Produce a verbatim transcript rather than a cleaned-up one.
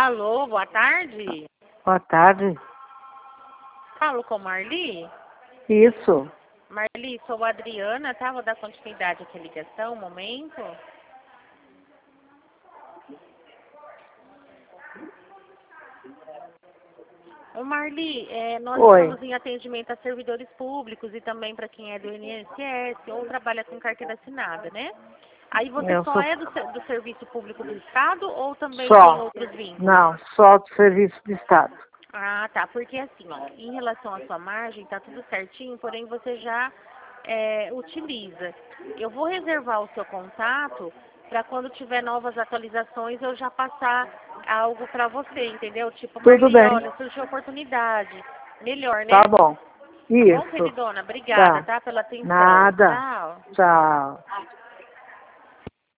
Alô, boa tarde. Boa tarde. Falo com Marli? Isso. Marli, sou a Adriana, tá? Vou dar continuidade aqui à ligação, um momento. Ô Marli, é, nós Oi. estamos em atendimento a servidores públicos e também para quem é do I N S S ou trabalha com carteira assinada, né? Aí você Eu só sou é do, ser- do Serviço Público do Estado ou também tem só. outros vínculos? Não, só do serviço de Estado. Ah, tá. Porque assim, ó, em relação à sua margem, tá tudo certinho, porém você já é, utiliza. Eu vou reservar o seu contato para quando tiver novas atualizações eu já passar algo para você, entendeu? Tipo, Tudo Marli, bem. olha, surgiu oportunidade. Melhor, né? Tá bom. Tá bom, Isso. queridona? Obrigada, Tá. tá? Pela atenção. Nada. Tchau. Tchau.